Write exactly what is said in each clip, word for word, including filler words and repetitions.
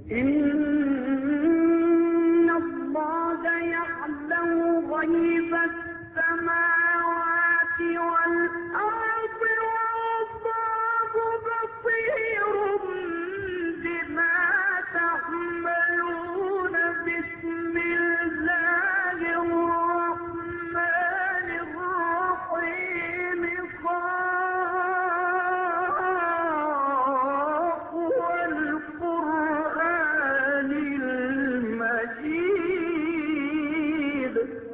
إن الله يعلم غيب السماوات والأرض والله بصير بما تعملون. بسم الله الرحمن الرحيم. قاف والقرآن المجيد.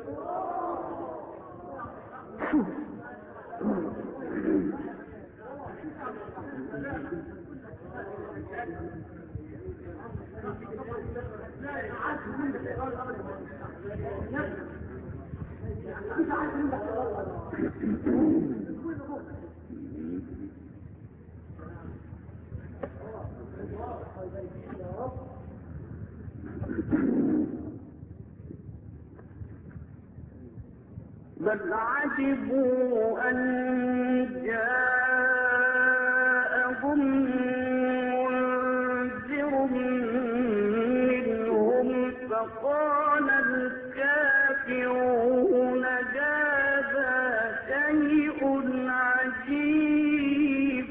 بل عجبوا أن جاءهم منذر منهم فقال الكافرون هذا شيء عجيب.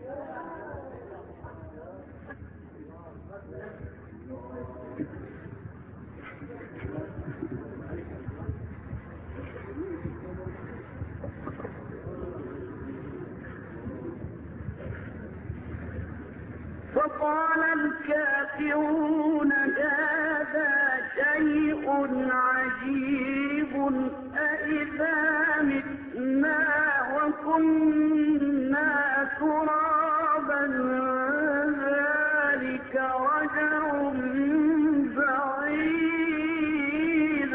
فقال الكافرون هذا شيء عجيب. أإذا متنا وكنا ترابا ذلك رجع بعيد.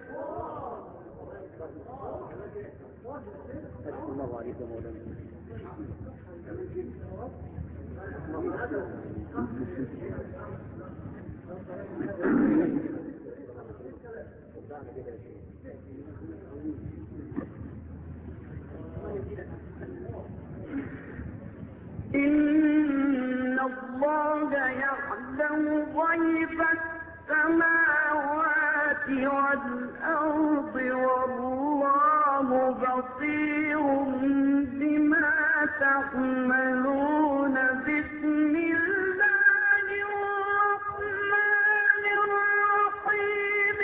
إن الله يعلم غيب السماوات والأرض والله بصير بما تعملون. بسم الله الرحمن الرحيم.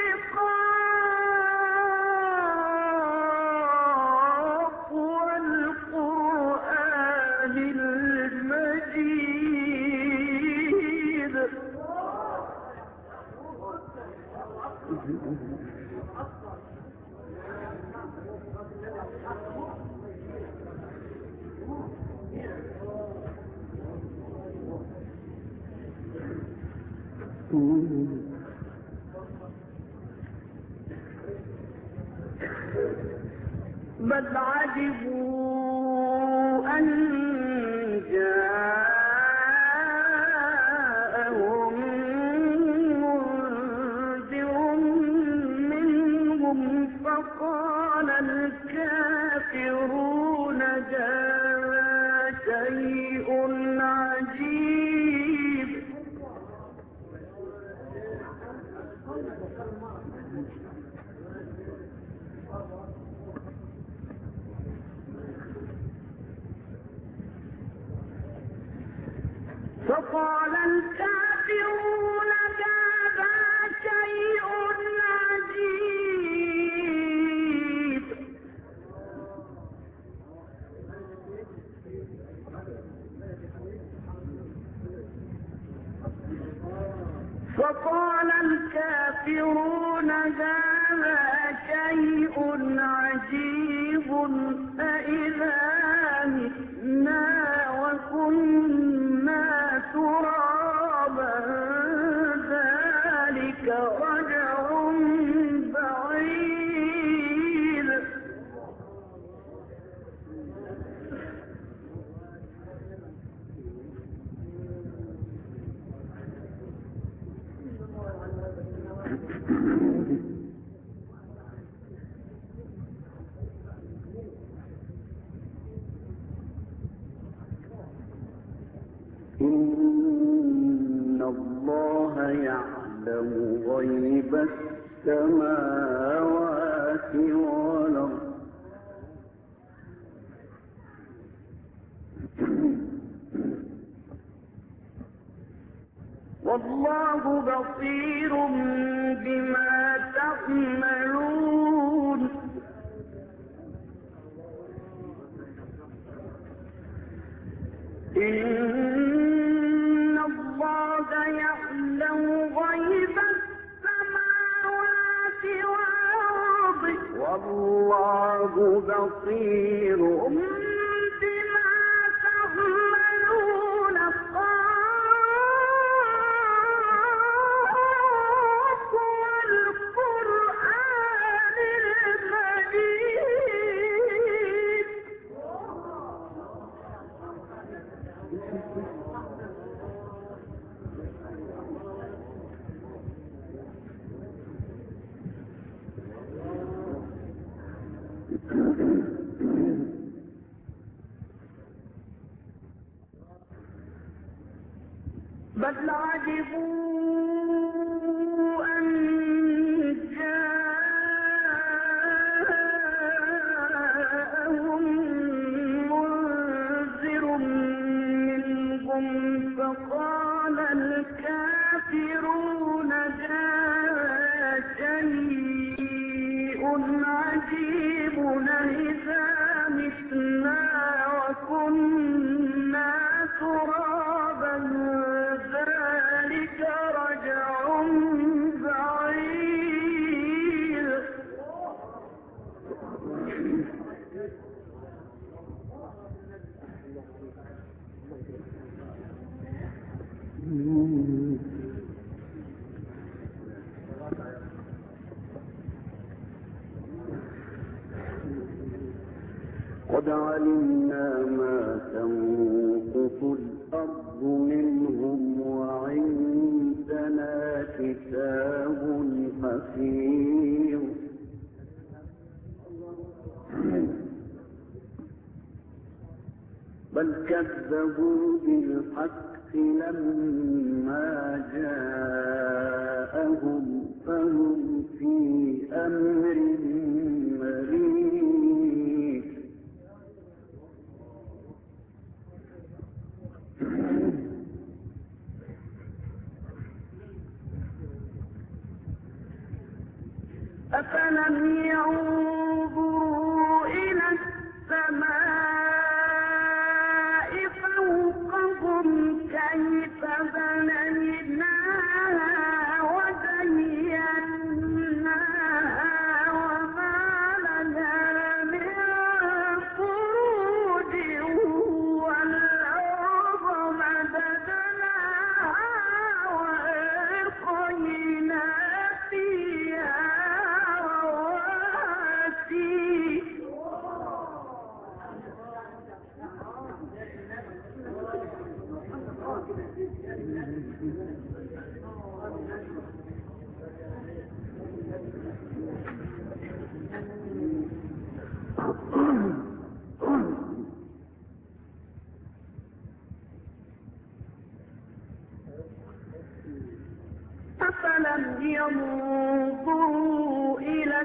قاف والقرآن المجيد. بل عجبوا أن جاءهم منذر منهم فقال الكافرون هذا شيء عجيب. فقال الكافرون هذا شيء عجيب. فقال الكافرون هذا شيء عجيب. أإذا متنا وكنا ترابا ذلك رجع بعيد. إن الله يعلم غيب السماوات والأرض والله بصير بما تعملون إن الله يعلم غيب السماوات والأرض والله بصير بما تعملون الصافات والقرآن المجيد بل عجبوا أن جاءهم منذر منهم فقال الكافرون جاء شيء عجيب إذا متنا وكنا ترابا ذلك رجع بعيد قد علمنا ما تنقص الأرض منهم وعندنا كتاب حفيظ بل كذبوا بالحق لما جاءهم فهم في أمر مريض أفلم ينظروا إلى السماء فوقهم كيف بنيناها وزيناها وما لها من فروج والأرض مددناها وألقينا فيها أفلم ينظروا إلى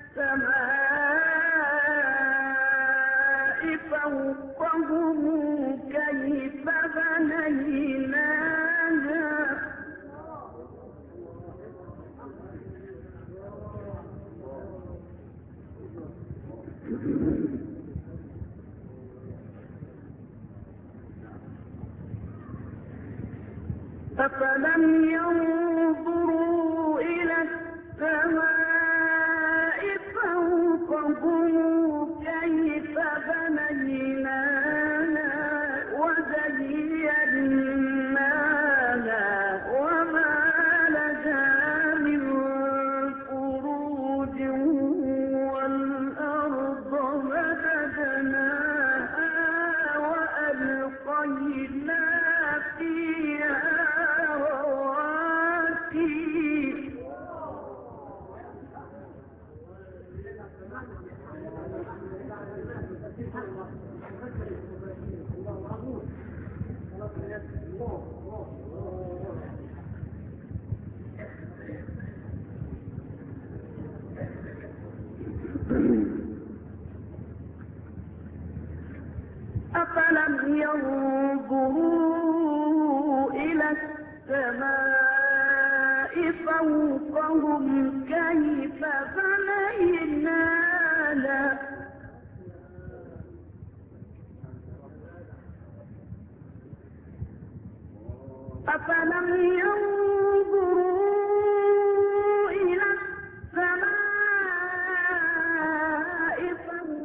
السماء فوقهم كيف بنيناها أفلم ينظروا إلى السماء فوقهم كيف بنيناها وزيناها وما لها من فروج والأرض مددناها وألقينا فيها رواسي أفلم ينظروا إلى السماء فوقهم كيف بنيناها أفلم ينظروا إلى السماء فوقهم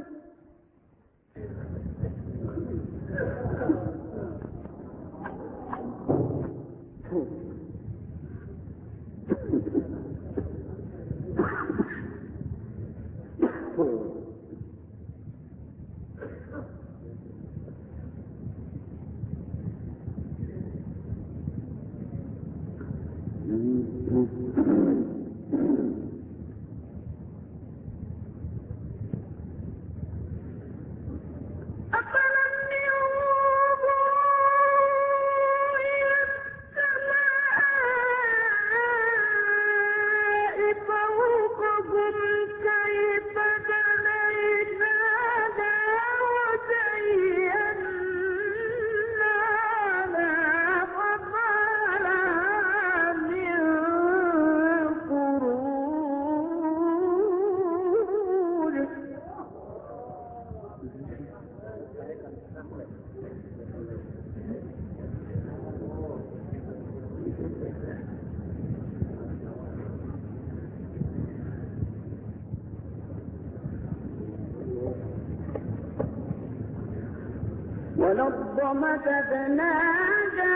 والأرض مددناها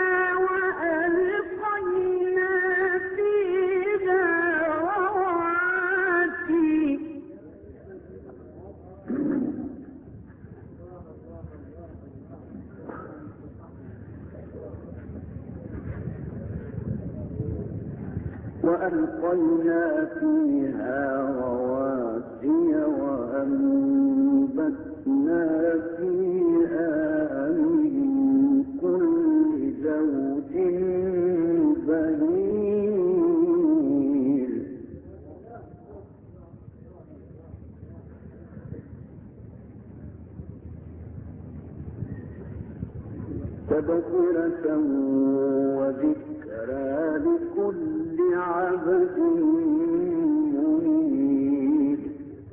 وألقينا فيها رواسي وألقينا فيها رواسي وأنبتنا فيها من كل زوج بهيج تبصرة وذكرى لكل عبد منيب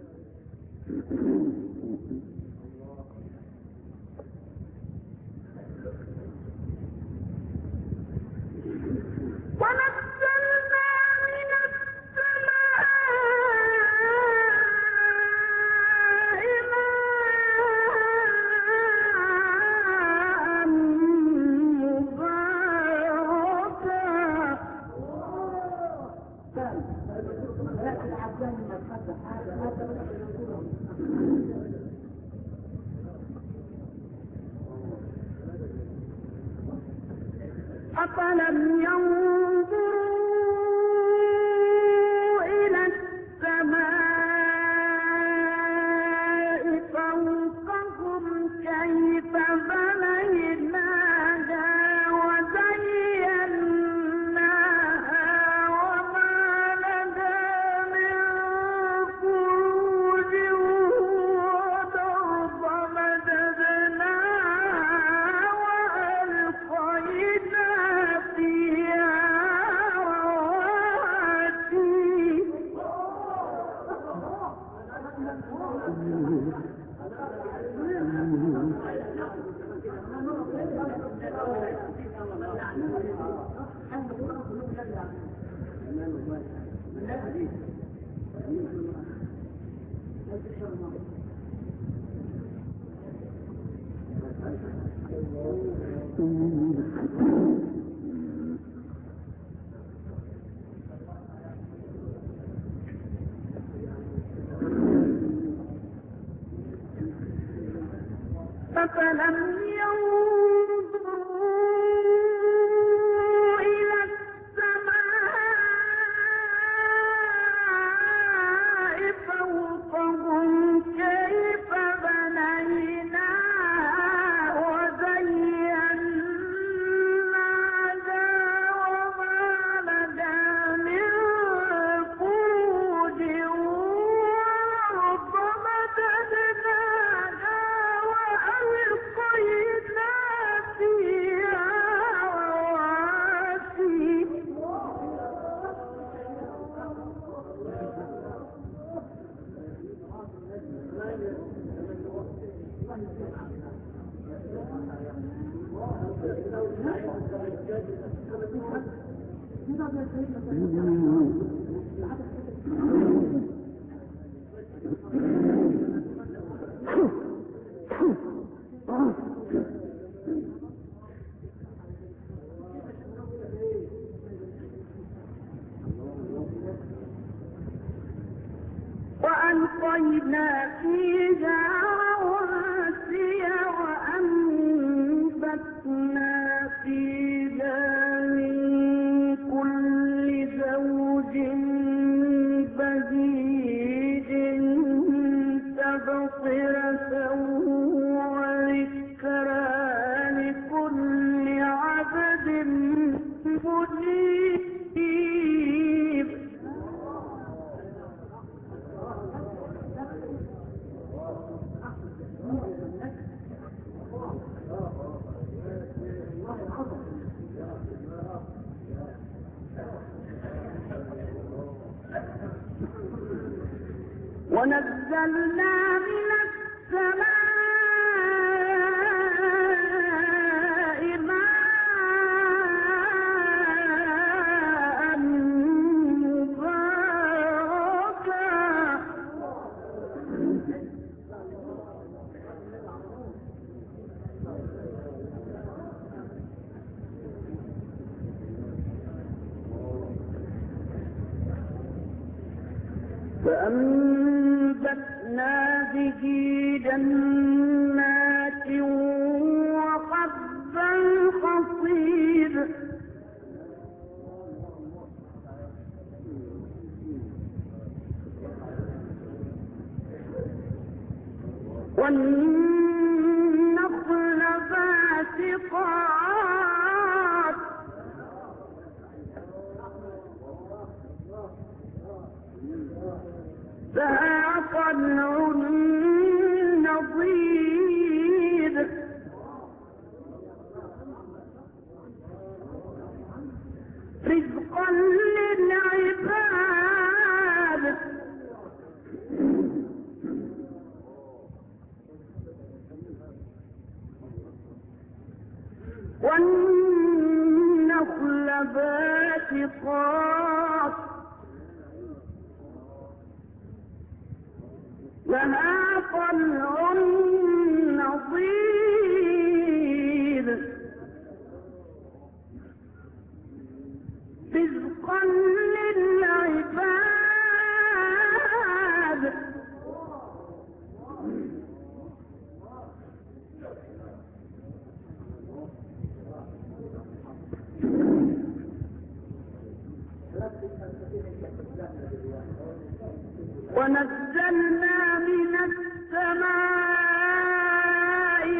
ونزلنا من السماء ماء أفلم ينظروا إلى السماء فوقهم كيف بنيناها وزيناها وما لها من فروج والأرض مددناها وألقينا فيها رواسي أفلم ينظروا إلى السماء فوقهم كيف بنيناها وزيناها وألقينا فيها رواسي وأنبتنا فيها من كل زوج بهيج تبصرة وذكرى لكل عبد منيب. ونزلنا من السماء ماء مباركا فأنبتنا به جنات وحب الحصيد والنخل باسقات لها طلع نضيد رزقا للعباد والنخل باسقات لها طلع نضيد رزقا للعباد ونزلنا من السماء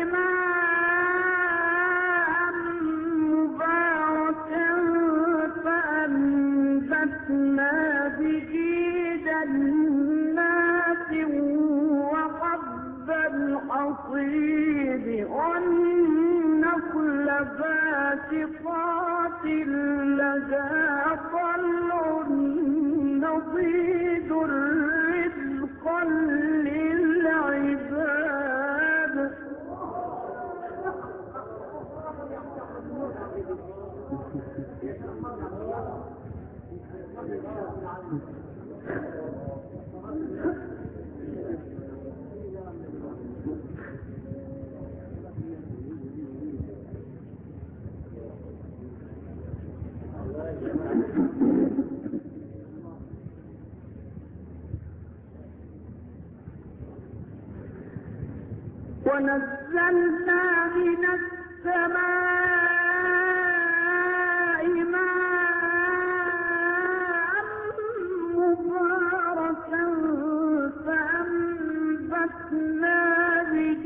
ماء مباركا فأنبتنا به جنات وحب الحصيد والنخل باسقات لها طلع نضيد رزقا للعباد ونزلنا من السماء ماء مباركا فأنبتنا به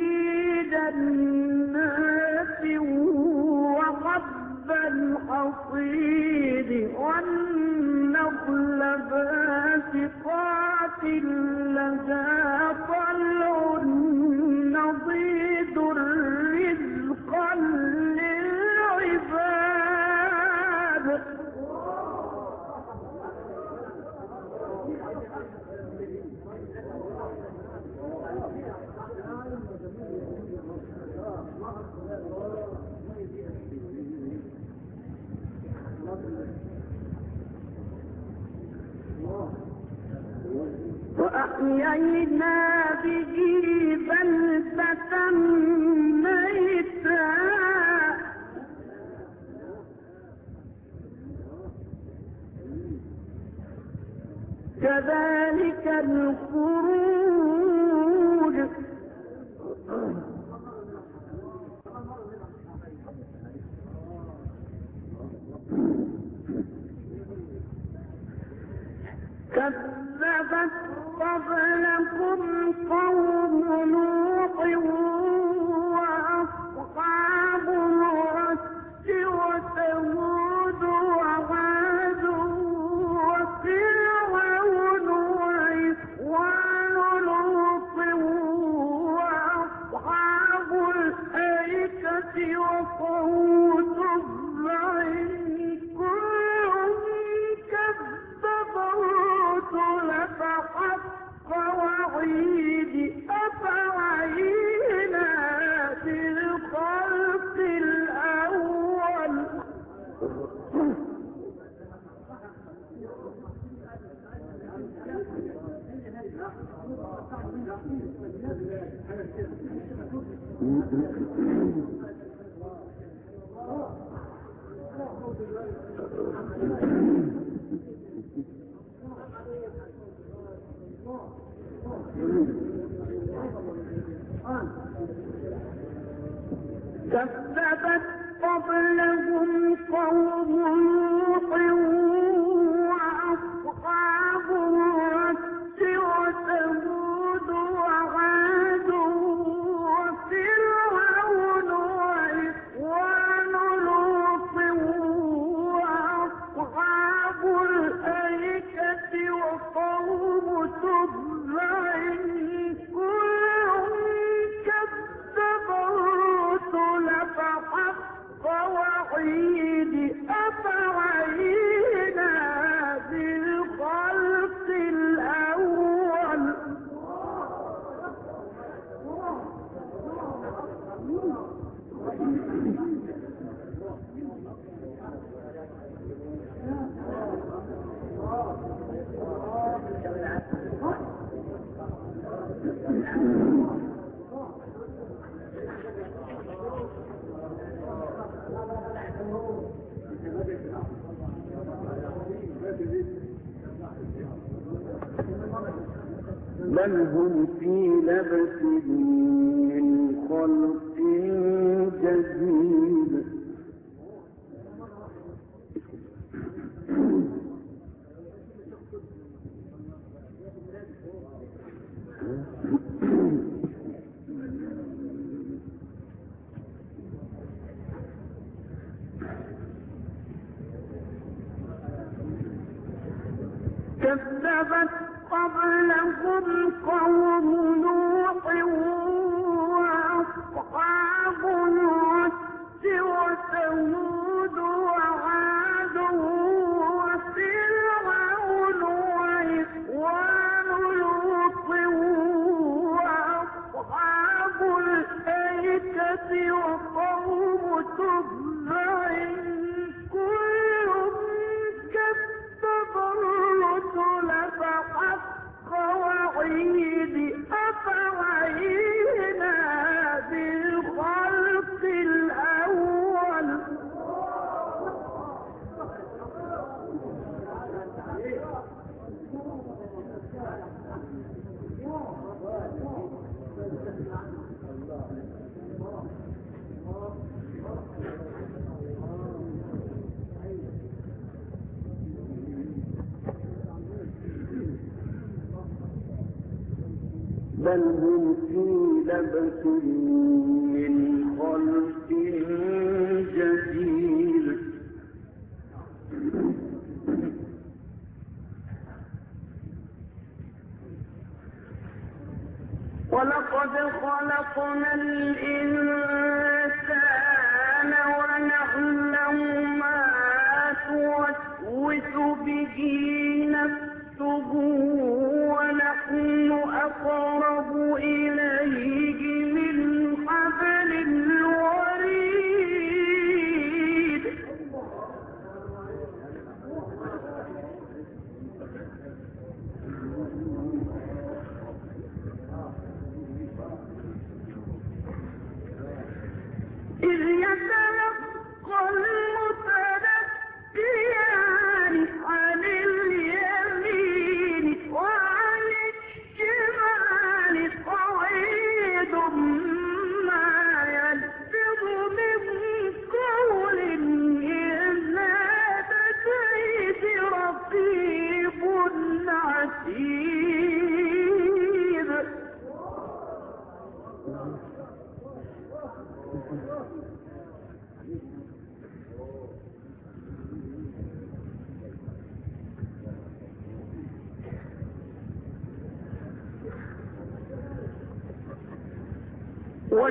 جنات وحب الحصيد والنخل باسقات لها طلع نضيد رزقا للعباد وأحيينا به بلدة ميتا كذلك الخروج كذبت قبلكم قوم نوح وأصحاب الرس وثمود وعاد وفرعون وإخوان لوط وأصحاب الأيكة وقوم تبع فحق وعيد أفعينا بالخلق الأول كذبت قبلهم قوم نوح وأصحاب الرس وثمود وعاد وفرعون وإخوان لوط وأصحاب الأيكة وقوم تبع فحق وعيد أفعينا بالخلق الأول بل هم في لبس من خلق جديد كذبت قبلهم قوم نوح وأصحاب الرس وثمود وعاد وفرعون وإخوان لوط وأصحاب الأيكة وقوم تبع كل كذب الرسل فحق وعيد أفعينا بالخلق الأول بل هم في لبس من خلق جديد ولقد خلقنا الإنسان ونعلم ما توسوس به نفسه ونحن أقرب إليه من حبل الوريد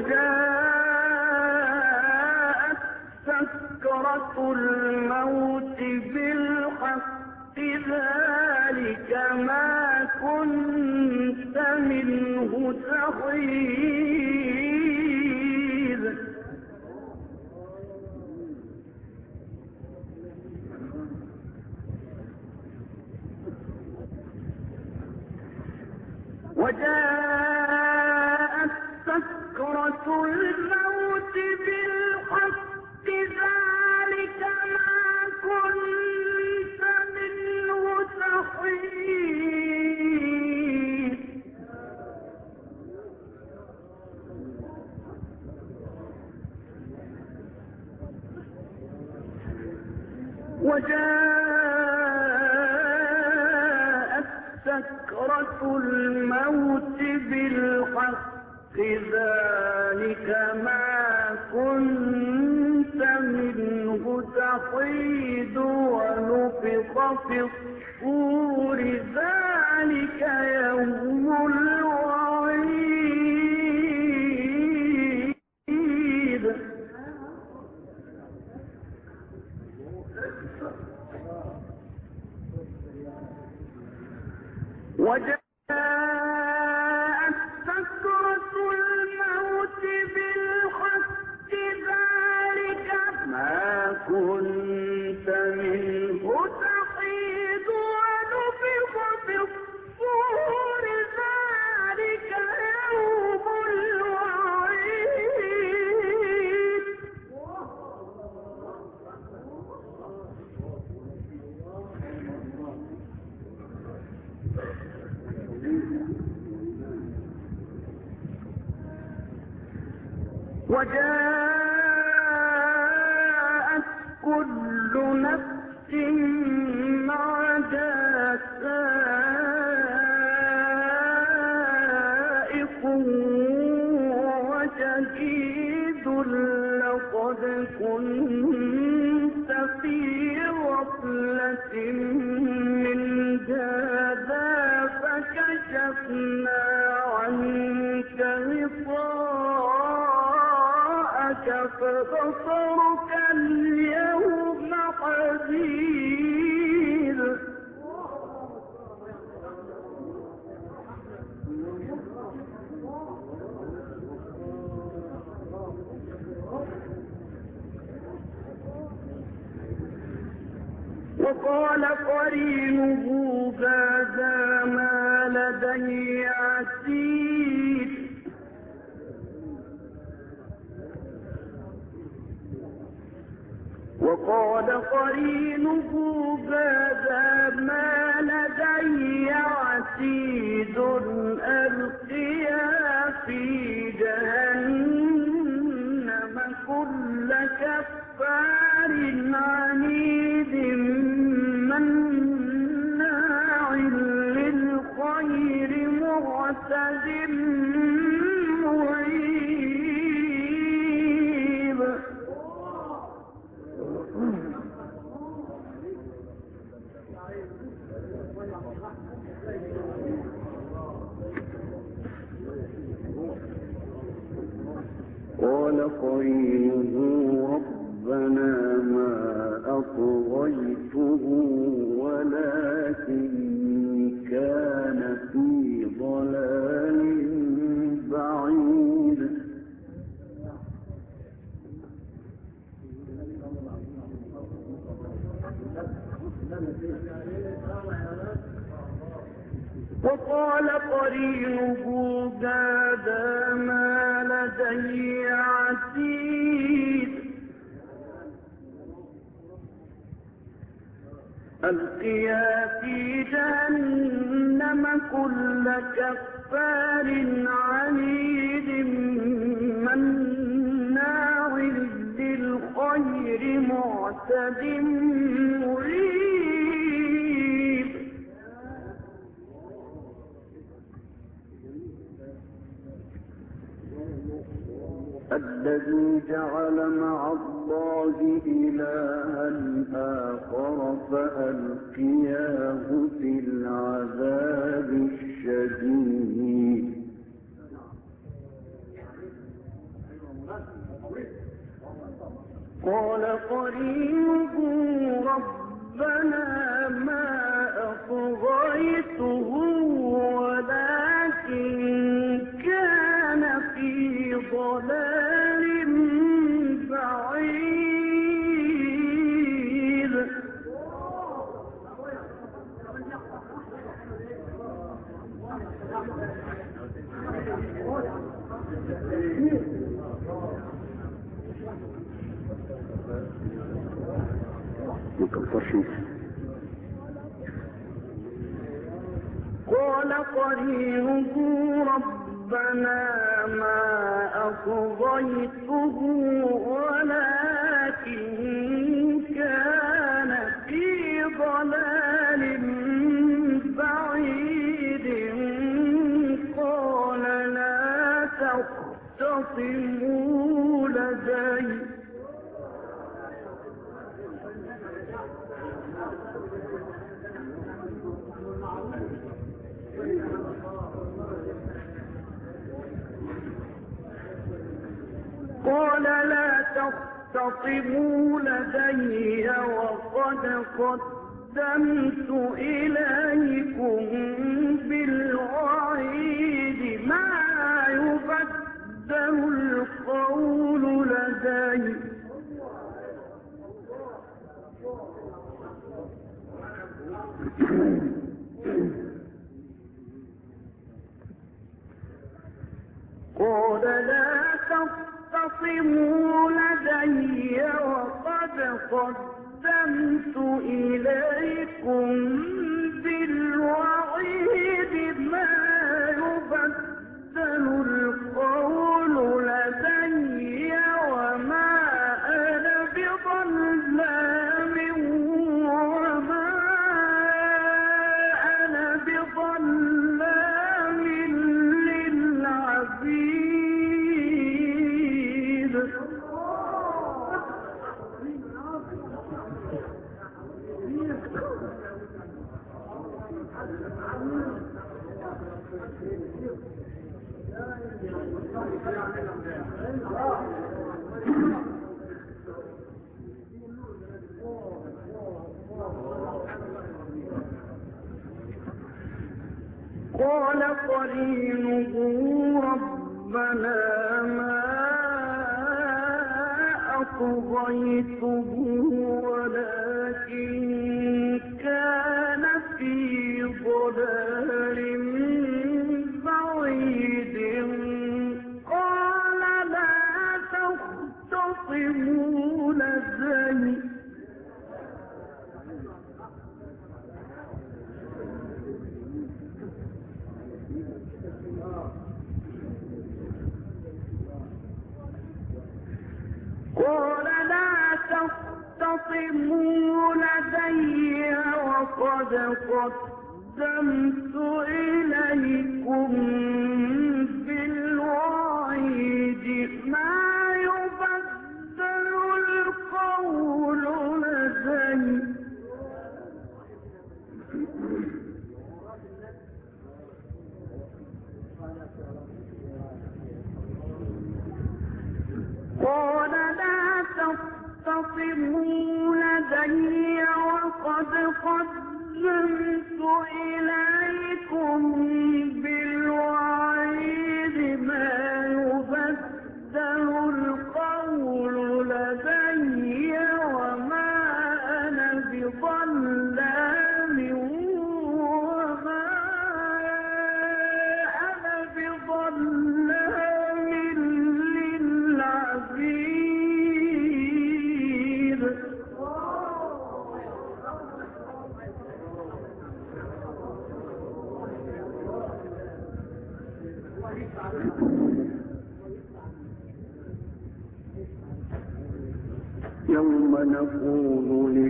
وجاءت سكرة الموت بالحق ذلك ما كنت منه تحيد وجاءت سكرة الموت بالحق ذلك ما كنت منه تحيد وجاءت سكرة الموت بالحق ذلك ما كنت منه تحيد ونفخ في الصور ذلك يوم الوعيد وجاءت سكرة الموت بالحق ذلك ما كنت منه تحيد ونفخ في الصور ذلك يوم الوعيد وجاءت كل نفس معها سائق وشهيد لقد كنت في غفلة من هذا فكشفنا عنك غطاءك فبصرك اليوم حديد وقال قرينه هذا ما لدي عتيد وقال قرينه هذا ما لدي عتيد ألقيا في جهنم كل كفار عنيد مناع للخير معتد مريب قال قرينه ربنا ما أطغيته ولكن كان في ضلال بعيد وقال قرينه هذا ما لدي عتيد ألقيا في جهنم كل كفار عنيد مناع للخير معتد مريب الذي جعل مع الله إلها آخر فألقياه في العذاب الشديد قال قرينه ربنا ما أطغيته ولكن كان في ضلال بعيد. قال قرينه ربنا ما أطغيته ولكن كان في ضلال بعيد. قال لا تختصموا لدي قال لا تختصموا لدي وقد قدمت إليكم بالوعيد ما يبدل القول لدي. قال لا تختصموا لدي وقد قدمت إليكم بالوعيد ما يبدل القول لدي وما أنا بظلام وما أنا بظلام للعبيد. قال قرينه ربنا ما أطغيته ولكن كان في ضلال بعيد. قال لا تختصموا لدي قال لا تختصموا لدي وقد قدمت إليكم بالوعيد ما يبدل القول لدي. قال لا تختصموا لدي وقد قدمت إليكم بالوعيد ما يبدل القول لدي وما أنا بظلام وما أنا بظلام للعبيد. يوم نقول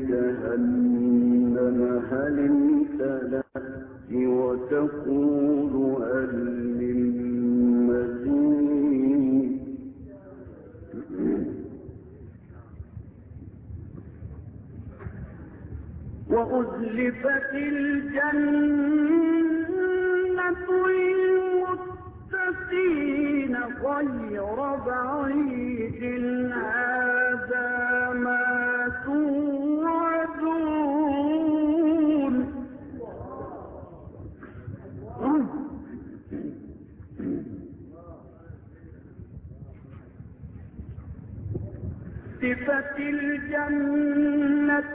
لجهنم هل امتلأت وتقول هل من مزيد. وأزلفت الجنة للمتقين غير بعيد هذا وأزلفت الجنة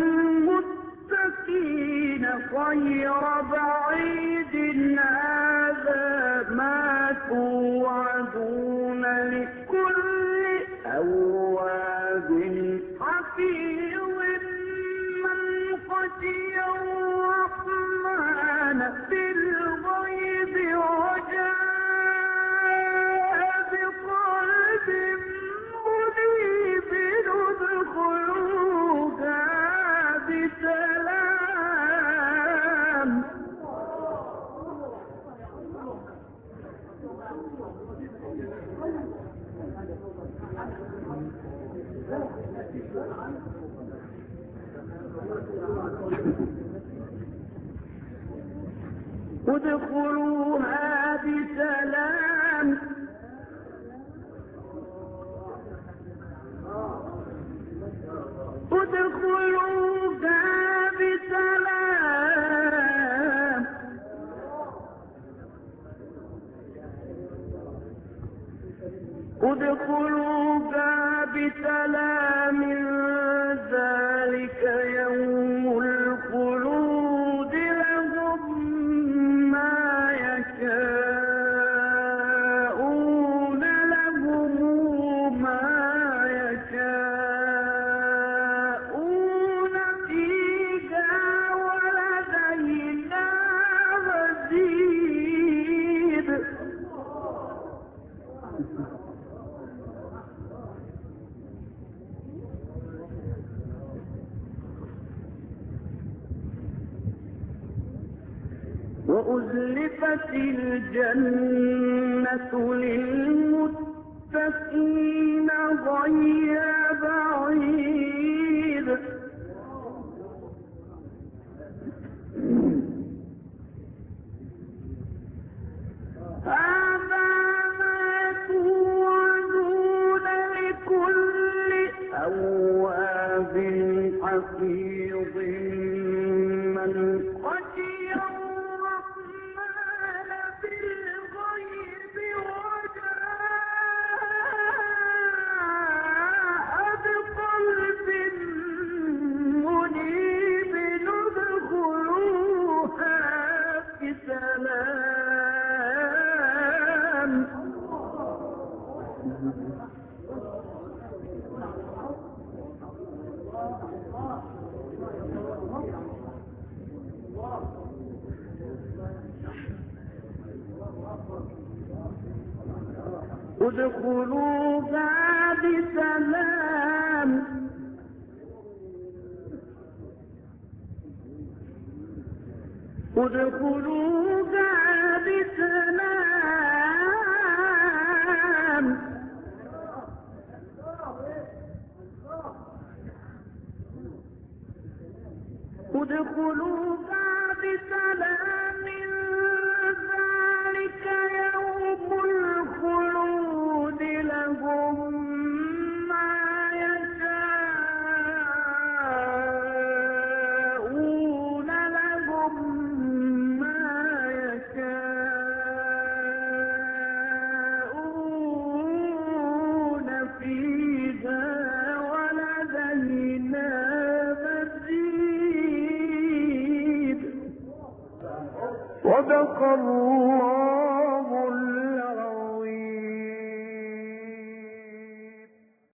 للمتقين غير بعيد هذا ما توعدون لكل أواب حفيظ من خشي الرحمن بالغيب وجاء بقلب منيب ادخلوها بسلام. ادخلوها بسلام ادخلوها بسلام ادخلوها بسلام ذلك يوم الخلود لهم ما يشاءون لهم ما يشاءون فيها ولدينا مزيد. وأزلفت الجنة للمتقين غير بعيد هذا ما توعدون لكل أواب حفيظ من خشي الرحمن بالغيب وجاء بقلب منيب ادخلوها بسلام. ادخلوها بسلام ادخلوها بسلام ادخلوها بسلام ذلك يوم الخلود لهم ما يشاءون لهم ما يشاءون فيها ولدينا مزيد. صدق الله